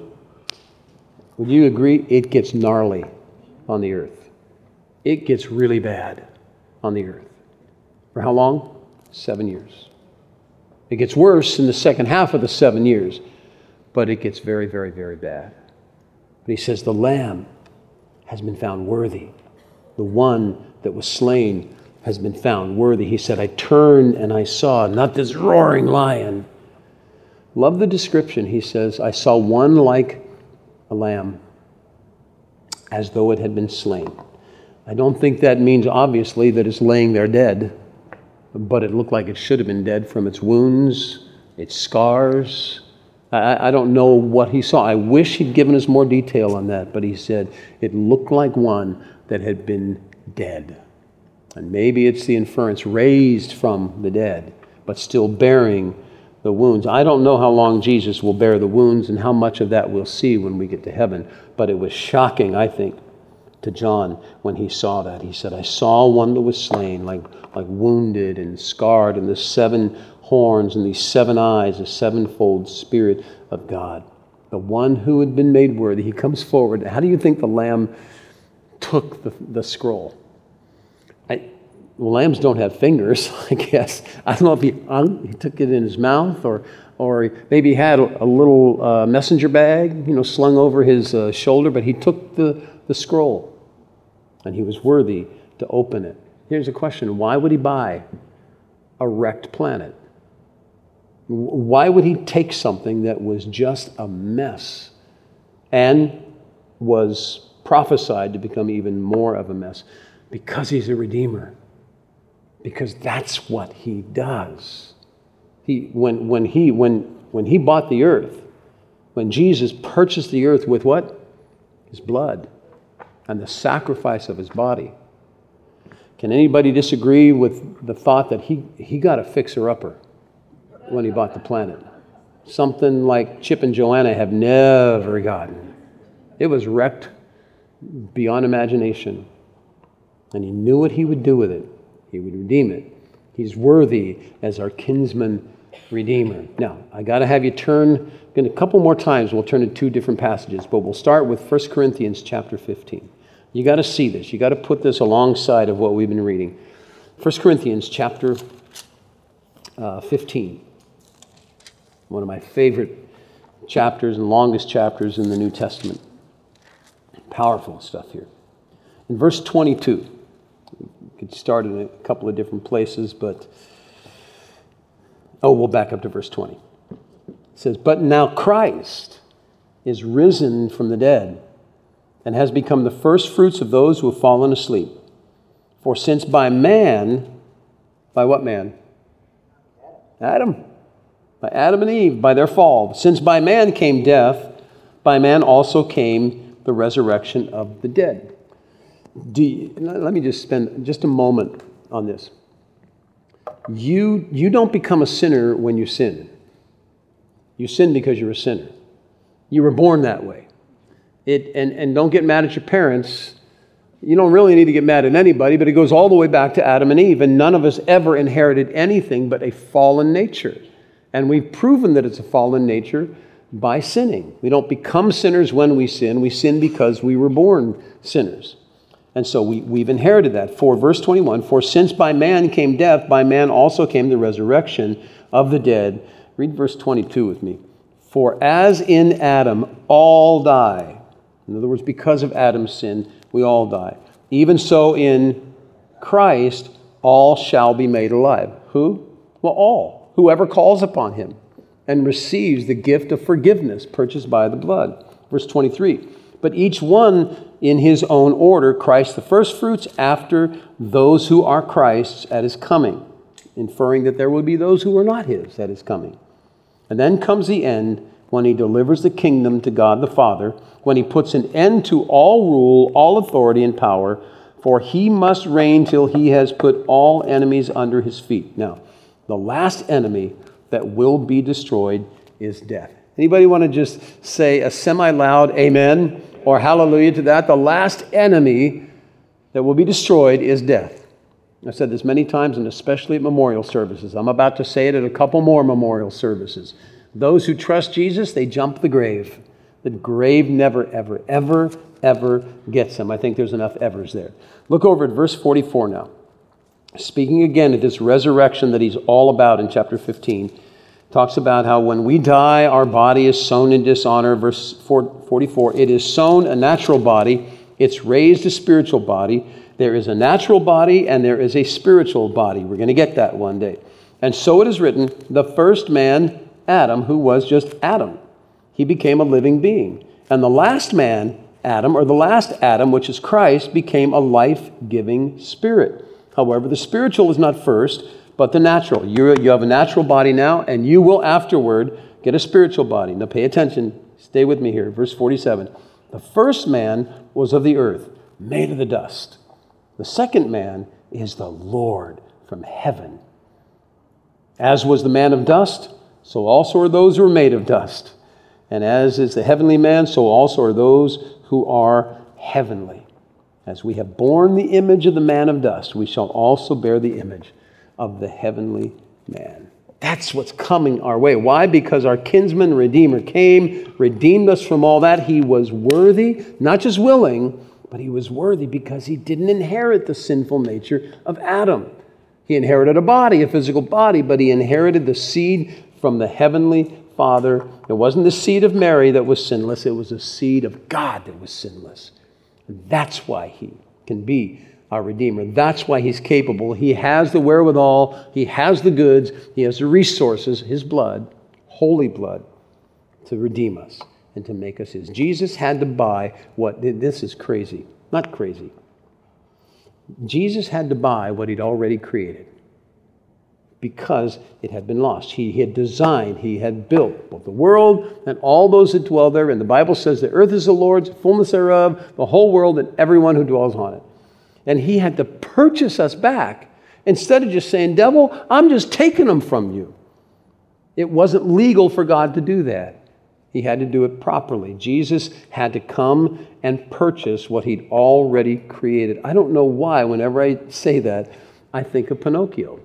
Would you agree it gets gnarly on the earth? It gets really bad on the earth. For how long? 7 years. It gets worse in the second half of the 7 years, but it gets very, very, very bad. But he says the Lamb has been found worthy. The one that was slain has been found worthy. He said, I turned and I saw, not this roaring lion. Love the description. He says, I saw one like a lamb, as though it had been slain. I don't think that means, obviously, that it's laying there dead, but it looked like it should have been dead from its wounds, its scars. I don't know what he saw. I wish he'd given us more detail on that, but he said it looked like one that had been dead. And maybe it's the inference, raised from the dead, but still bearing the wounds. I don't know how long Jesus will bear the wounds and how much of that we'll see when we get to heaven, but it was shocking, I think, to John when he saw that. He said, I saw one that was slain, like wounded and scarred, and the 7 horns and these 7 eyes, the sevenfold Spirit of God. The one who had been made worthy. He comes forward. How do you think the Lamb took the scroll? Lambs don't have fingers, I guess. I don't know if he took it in his mouth or maybe he had a little messenger bag, slung over his shoulder, but he took the scroll and he was worthy to open it. Here's a question. Why would he buy a wrecked planet? Why would he take something that was just a mess and was prophesied to become even more of a mess? Because he's a redeemer. Because that's what he does. When he bought the earth, when Jesus purchased the earth with what? His blood and the sacrifice of his body. Can anybody disagree with the thought that he got a fixer-upper when he bought the planet? something like Chip and Joanna have never gotten. It was wrecked beyond imagination. And he knew what he would do with it. He would redeem it. He's worthy as our kinsman redeemer. Now, I got to have you turn, a couple more times, we'll turn to two different passages, but we'll start with 1 Corinthians chapter 15. You got to see this. You got to put this alongside of what we've been reading. 1 Corinthians chapter 15. One of my favorite chapters and longest chapters in the New Testament. Powerful stuff here. In verse 22, we could start in a couple of different places, but we'll back up to verse 20. It says, "But now Christ is risen from the dead and has become the first fruits of those who have fallen asleep. For since by what man? Adam. By Adam and Eve, by their fall. Since by man came death, by man also came the resurrection of the dead." Let me just spend just a moment on this. You don't become a sinner when you sin. You sin because you're a sinner. You were born that way. And don't get mad at your parents. You don't really need to get mad at anybody, but it goes all the way back to Adam and Eve, and none of us ever inherited anything but a fallen nature. And we've proven that it's a fallen nature by sinning. We don't become sinners when we sin because we were born sinners. And so we've inherited that. For verse 21, "For since by man came death, by man also came the resurrection of the dead." Read verse 22 with me. "For as in Adam all die," in other words, because of Adam's sin, we all die. "Even so in Christ all shall be made alive." Who? Well, all. Whoever calls upon him and receives the gift of forgiveness purchased by the blood. Verse 23, "But each one in his own order, Christ the firstfruits, after those who are Christ's at his coming," inferring that there will be those who are not his at his coming. "And then comes the end, when he delivers the kingdom to God the Father, when he puts an end to all rule, all authority and power, for he must reign till he has put all enemies under his feet." Now, the last enemy that will be destroyed is death. Anybody want to just say a semi-loud amen or hallelujah to that? The last enemy that will be destroyed is death. I've said this many times, and especially at memorial services. I'm about to say it at a couple more memorial services. Those who trust Jesus, they jump the grave. The grave never, ever, ever, ever gets them. I think there's enough evers there. Look over at verse 44 now. Speaking again of this resurrection that he's all about in chapter 15, talks about how when we die, our body is sown in dishonor. Verse 44, "It is sown a natural body, it's raised a spiritual body. There is a natural body and there is a spiritual body." We're going to get that one day. "And so it is written, the first man, Adam, who was just Adam, he became a living being. And the last man, Adam, or the last Adam, which is Christ, became a life-giving spirit. However, the spiritual is not first, but the natural." You have a natural body now, and you will afterward get a spiritual body. Now pay attention. Stay with me here. Verse 47. "The first man was of the earth, made of the dust. The second man is the Lord from heaven. As was the man of dust, so also are those who are made of dust. And as is the heavenly man, so also are those who are heavenly. As we have borne the image of the man of dust, we shall also bear the image of the heavenly man." That's what's coming our way. Why? Because our kinsman redeemer came, redeemed us from all that. He was worthy, not just willing, but he was worthy because he didn't inherit the sinful nature of Adam. He inherited a body, a physical body, but he inherited the seed from the heavenly Father. It wasn't the seed of Mary that was sinless. It was the seed of God that was sinless. And that's why he can be our Redeemer. That's why he's capable. He has the wherewithal. He has the goods. He has the resources, his blood, holy blood, to redeem us and to make us his. Jesus had to buy what, this is crazy, not crazy. Jesus had to buy what he'd already created because it had been lost. He had designed, he had built both the world and all those that dwell there. And the Bible says the earth is the Lord's, fullness thereof, the whole world and everyone who dwells on it. And he had to purchase us back instead of just saying, "Devil, I'm just taking them from you." It wasn't legal for God to do that. He had to do it properly. Jesus had to come and purchase what he'd already created. I don't know why, whenever I say that, I think of Pinocchio.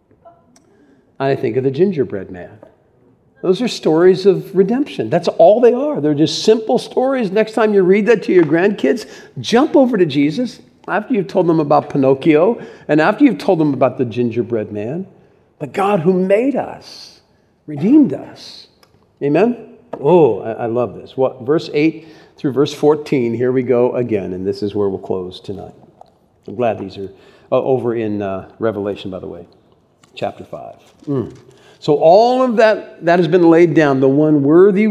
I think of the gingerbread man. Those are stories of redemption. That's all they are. They're just simple stories. Next time you read that to your grandkids, jump over to Jesus after you've told them about Pinocchio and after you've told them about the gingerbread man, the God who made us, redeemed us. Amen? Oh, I love this. Verse 8 through verse 14, here we go again, and this is where we'll close tonight. I'm glad these are over in Revelation, by the way, chapter 5. So all of that has been laid down. The one worthy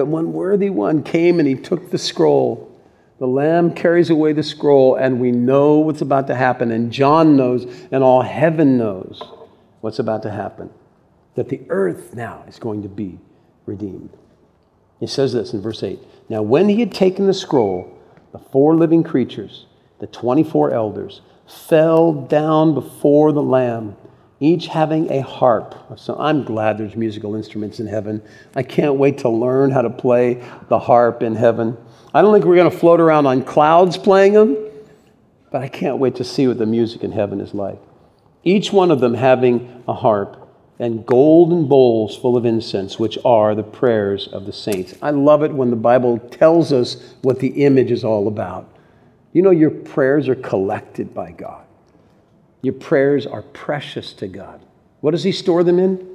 one came and he took the scroll. The Lamb carries away the scroll, and we know what's about to happen, and John knows, and all heaven knows what's about to happen, that the earth now is going to be redeemed. He says this in verse 8. Now when he had taken the scroll, the 4 living creatures, the 24 elders, fell down before the Lamb, each having a harp. So I'm glad there's musical instruments in heaven. I can't wait to learn how to play the harp in heaven. I don't think we're going to float around on clouds playing them, but I can't wait to see what the music in heaven is like. Each one of them having a harp and golden bowls full of incense, which are the prayers of the saints. I love it when the Bible tells us what the image is all about. You know, your prayers are collected by God. Your prayers are precious to God. What does he store them in?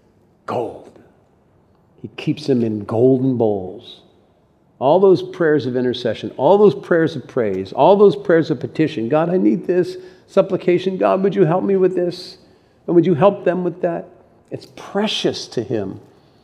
Gold. He keeps them in golden bowls. All those prayers of intercession, all those prayers of praise, all those prayers of petition. God, I need this. Supplication. God, would you help me with this? And would you help them with that? It's precious to him.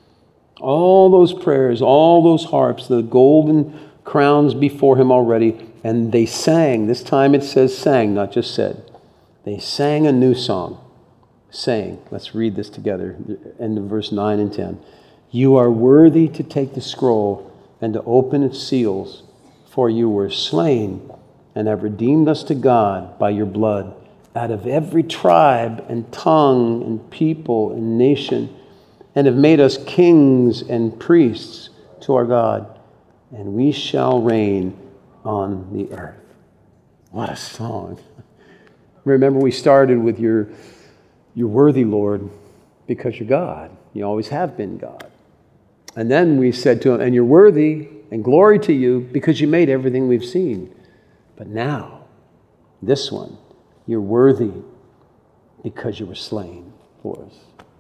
All those prayers, all those harps, the golden crowns before him already. And they sang. This time it says sang, not just said. They sang a new song, saying, let's read this together, end of verse 9 and 10. You are worthy to take the scroll and to open its seals, for you were slain and have redeemed us to God by your blood out of every tribe and tongue and people and nation, and have made us kings and priests to our God, and we shall reign on the earth. What a song. Remember, we started with you're worthy, Lord, because you're God. You always have been God. And then we said to him, and you're worthy, and glory to you, because you made everything we've seen. But now, this one, you're worthy because you were slain for us.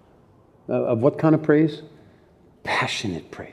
Of what kind of praise? Passionate praise.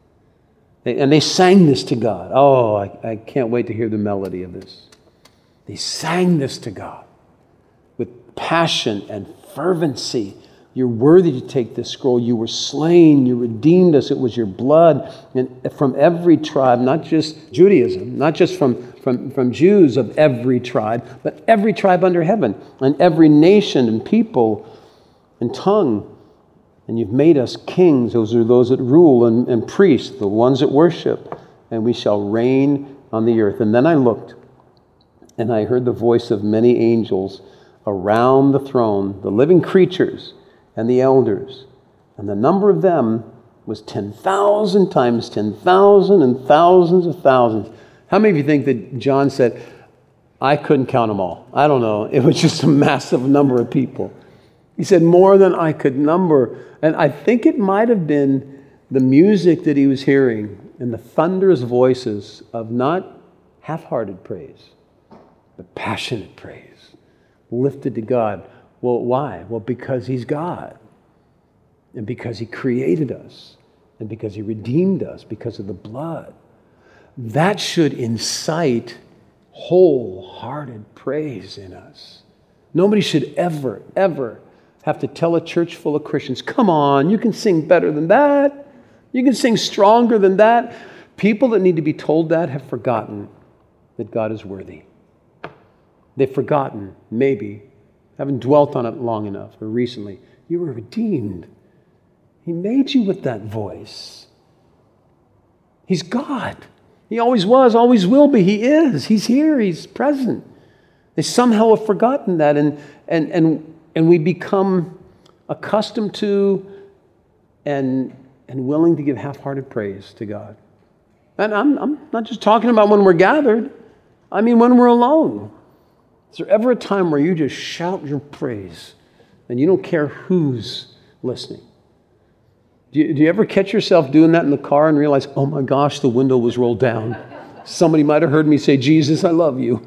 And they sang this to God. Oh, I can't wait to hear the melody of this. They sang this to God with passion and fervency. You're worthy to take this scroll. You were slain. You redeemed us. It was your blood. And from every tribe, not just Judaism, not just from Jews of every tribe, but every tribe under heaven, and every nation and people and tongue. And you've made us kings. Those are those that rule, and priests, the ones that worship. And we shall reign on the earth. And then I looked, and I heard the voice of many angels around the throne, the living creatures and the elders. And the number of them was 10,000 times 10,000 and thousands of thousands. How many of you think that John said, I couldn't count them all? I don't know. It was just a massive number of people. He said, more than I could number. And I think it might have been the music that he was hearing and the thunderous voices of not half-hearted praise, but passionate praise, lifted to God. Well, why? Well, because he's God, and because he created us, and because he redeemed us, because of the blood. That should incite wholehearted praise in us. Nobody should ever, ever have to tell a church full of Christians, come on, you can sing better than that. You can sing stronger than that. People that need to be told that have forgotten that God is worthy. They've forgotten, maybe, haven't dwelt on it long enough or recently. You were redeemed. He made you with that voice. He's God. He always was, always will be. He is. He's here. He's present. They somehow have forgotten that, and we become accustomed to and willing to give half-hearted praise to God. And I'm not just talking about when we're gathered. I mean when we're alone. Is there ever a time where you just shout your praise and you don't care who's listening? Do you ever catch yourself doing that in the car and realize, oh my gosh, the window was rolled down. Somebody might have heard me say, Jesus, I love you.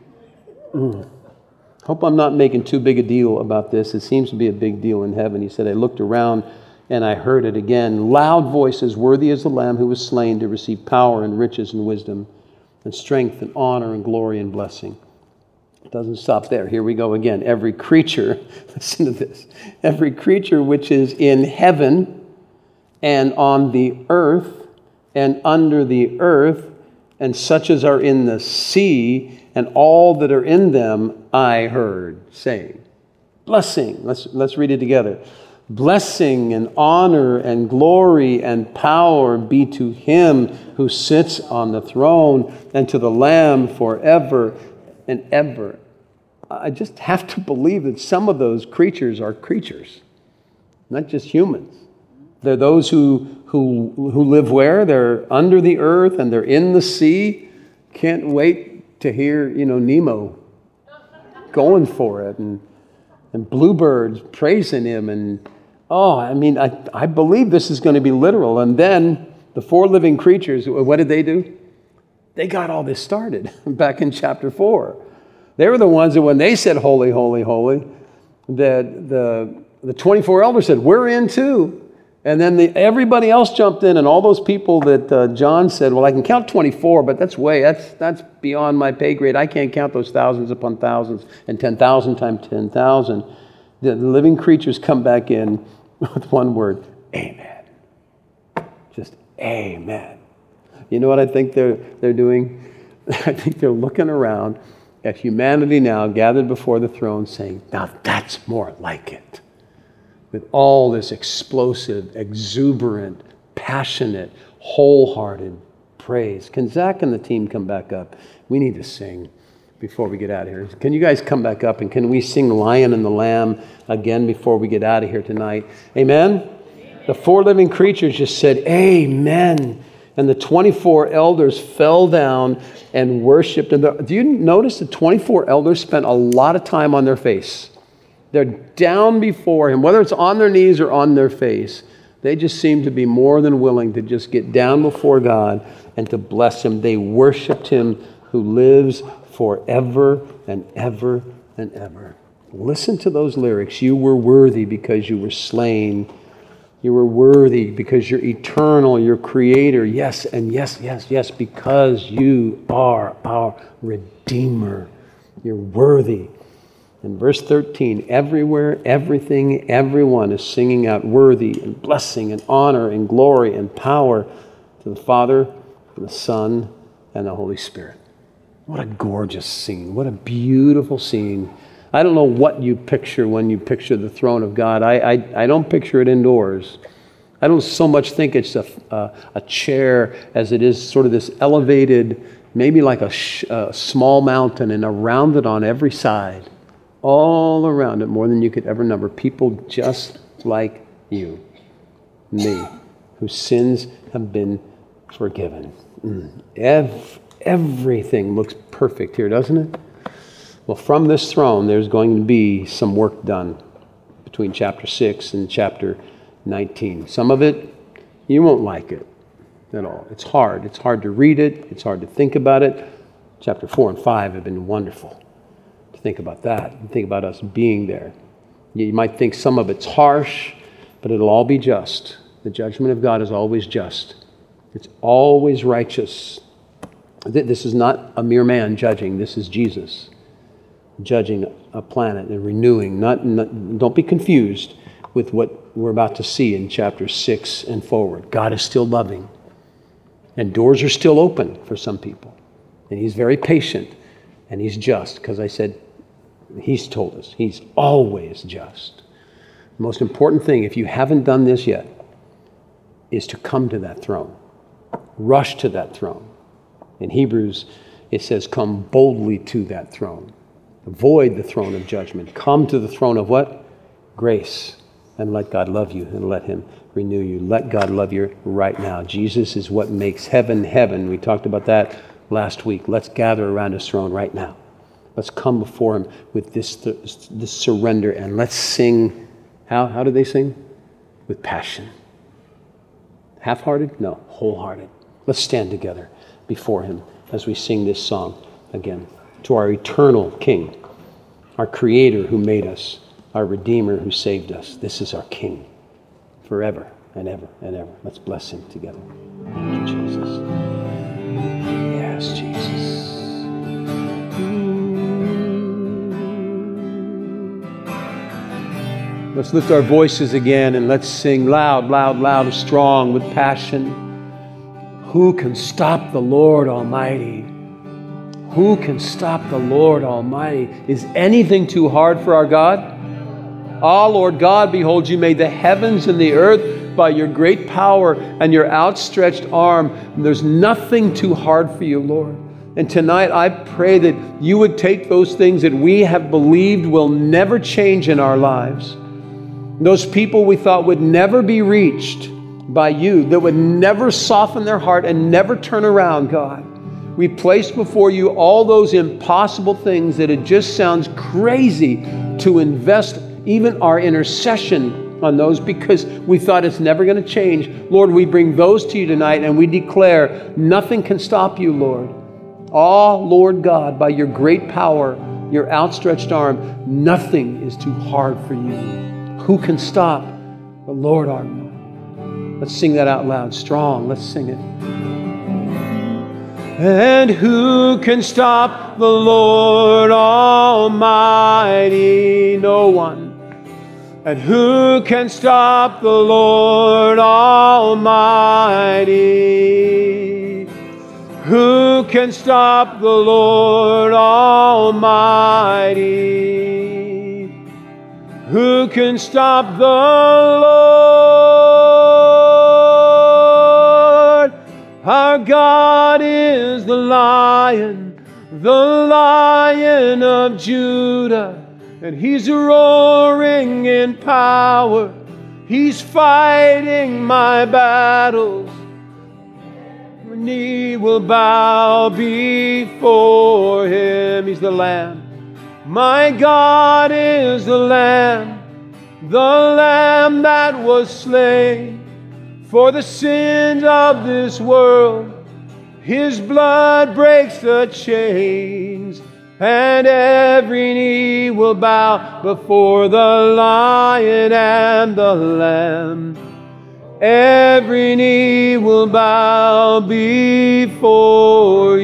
Hope I'm not making too big a deal about this. It seems to be a big deal in heaven. He said, I looked around and I heard it again. Loud voices, worthy as the Lamb who was slain to receive power and riches and wisdom and strength and honor and glory and blessing. It doesn't stop there. Here we go again. Every creature, listen to this, every creature which is in heaven and on the earth and under the earth and such as are in the sea and all that are in them, I heard saying, blessing. Let's read it together. Blessing and honor and glory and power be to him who sits on the throne and to the Lamb forever and ever. I just have to believe that some of those creatures are creatures, not just humans. They're those who live where? They're under the earth and they're in the sea. Can't wait to hear, Nemo going for it and bluebirds praising him. And I believe this is going to be literal. And then the four living creatures, what did they do? They got all this started back in chapter 4. They were the ones that when they said, holy, holy, holy, that the 24 elders said, we're in too. And then everybody else jumped in, and all those people that John said, well, I can count 24, but that's beyond my pay grade. I can't count those thousands upon thousands and 10,000 times 10,000. The living creatures come back in with one word, amen. Just amen. You know what I think they're doing? I think they're looking around at humanity now gathered before the throne saying, now that's more like it. With all this explosive, exuberant, passionate, wholehearted praise. Can Zach and the team come back up? We need to sing before we get out of here. Can you guys come back up and can we sing Lion and the Lamb again before we get out of here tonight? Amen? Amen. The four living creatures just said, amen. And the 24 elders fell down and worshiped. And do you notice the 24 elders spent a lot of time on their face? They're down before him, whether it's on their knees or on their face. They just seem to be more than willing to just get down before God and to bless him. They worshiped him who lives forever and ever and ever. Listen to those lyrics. You were worthy because you were slain. You were worthy because you're eternal, you're creator. Yes, and yes, yes, yes, because you are our Redeemer. You're worthy. In verse 13, everywhere, everything, everyone is singing out worthy and blessing and honor and glory and power to the Father and the Son and the Holy Spirit. What a gorgeous scene. What a beautiful scene. I don't know what you picture when you picture the throne of God. I don't picture it indoors. I don't so much think it's a chair as it is sort of this elevated, maybe like a small mountain, and around it on every side, all around it, more than you could ever number, people just like you, me, whose sins have been forgiven. Everything looks perfect here, doesn't it? Well, from this throne, there's going to be some work done between chapter 6 and chapter 19. Some of it, you won't like it at all. It's hard. It's hard to read it. It's hard to think about it. Chapter 4 and 5 have been wonderful to think about that and think about us being there. You might think some of it's harsh, but it'll all be just. The judgment of God is always just. It's always righteous. This is not a mere man judging. This is Jesus judging a planet and renewing. Don't be confused with what we're about to see in chapter 6 and forward. God is still loving. And doors are still open for some people. And he's very patient. And he's just. Because I said, he's told us, he's always just. The most important thing, if you haven't done this yet, is to come to that throne. Rush to that throne. In Hebrews, it says, come boldly to that throne. Avoid the throne of judgment. Come to the throne of what? Grace. and let God love you and let him renew you. Let God love you right now. Jesus is what makes heaven heaven. We talked about that last week. Let's gather around his throne right now. Let's come before him with this surrender, and let's sing. How do they sing? With passion. Half-hearted? No, wholehearted. Let's stand together before him as we sing this song again. To our eternal King, our Creator who made us, our Redeemer who saved us. This is our King forever and ever and ever. Let's bless him together. Thank you, Jesus. Yes, Jesus. Let's lift our voices again and let's sing loud, loud, loud, strong with passion. Who can stop the Lord Almighty? Who can stop the Lord Almighty? Is anything too hard for our God? Ah, Lord God, behold, you made the heavens and the earth by your great power and your outstretched arm. And there's nothing too hard for you, Lord. And tonight I pray that you would take those things that we have believed will never change in our lives. Those people we thought would never be reached by you, that would never soften their heart and never turn around, God. We place before you all those impossible things that it just sounds crazy to invest even our intercession on those because we thought it's never going to change. Lord, we bring those to you tonight and we declare nothing can stop you, Lord. Oh, Lord God, by your great power, your outstretched arm, nothing is too hard for you. Who can stop the Lord our God? Let's sing that out loud, strong. Let's sing it. And who can stop the Lord Almighty? No one. And who can stop the Lord Almighty? Who can stop the Lord Almighty? Who can stop the Lord? Our God is the Lion of Judah, and he's roaring in power. He's fighting my battles. Your knee will bow before him. He's the Lamb. My God is the Lamb that was slain for the sins of this world. His blood breaks the chains, and every knee will bow before the Lion and the Lamb. Every knee will bow before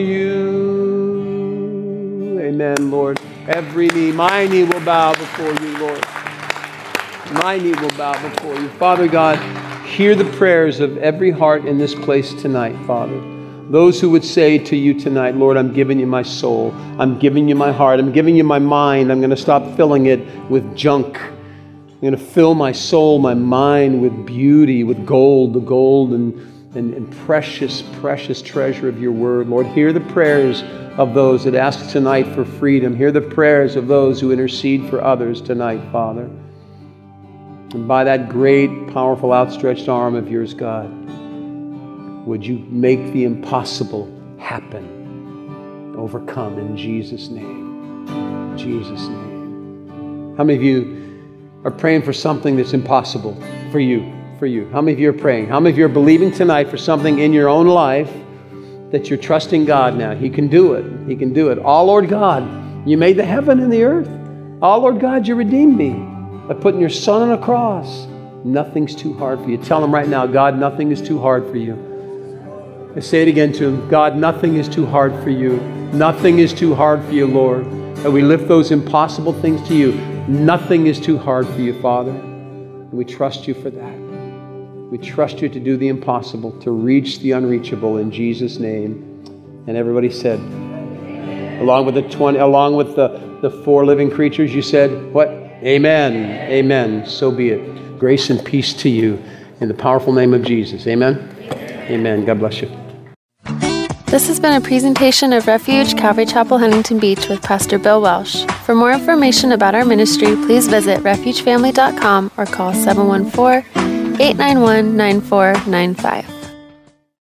you. Amen, Lord. Every knee, my knee will bow before you, Lord. My knee will bow before you. Father God, hear the prayers of every heart in this place tonight, Father. Those who would say to you tonight, Lord, I'm giving you my soul. I'm giving you my heart. I'm giving you my mind. I'm going to stop filling it with junk. I'm going to fill my soul, my mind with beauty, with gold, the gold and precious, precious treasure of your word. Lord, hear the prayers of those that ask tonight for freedom. Hear the prayers of those who intercede for others tonight, Father. And by that great, powerful, outstretched arm of yours, God, would you make the impossible happen, overcome in Jesus' name. In Jesus' name. How many of you are praying for something that's impossible for you? For you. How many of you are praying? How many of you are believing tonight for something in your own life that you're trusting God now? He can do it. He can do it. Oh, Lord God, you made the heaven and the earth. Oh, Lord God, you redeemed me by putting your Son on a cross. Nothing's too hard for you. Tell him right now, God, nothing is too hard for you. I say it again to him. God, nothing is too hard for you. Nothing is too hard for you, Lord. And we lift those impossible things to you. Nothing is too hard for you, Father. And we trust you for that. We trust you to do the impossible, to reach the unreachable in Jesus' name. And everybody said, along with the 4 living creatures, you said, what? Amen. Amen. So be it. Grace and peace to you in the powerful name of Jesus. Amen. Amen. God bless you. This has been a presentation of Refuge Calvary Chapel, Huntington Beach with Pastor Bill Welsh. For more information about our ministry, please visit refugefamily.com or call 714-891-9495.